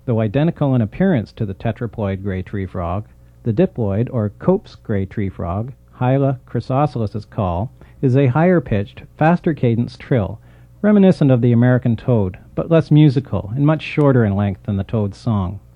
Though identical in appearance to the tetraploid gray tree frog, the diploid, or Cope's gray tree frog, Hyla chrysosceles' call, is a higher-pitched, faster-cadenced trill, reminiscent of the American toad, but less musical and much shorter in length than the toad's song.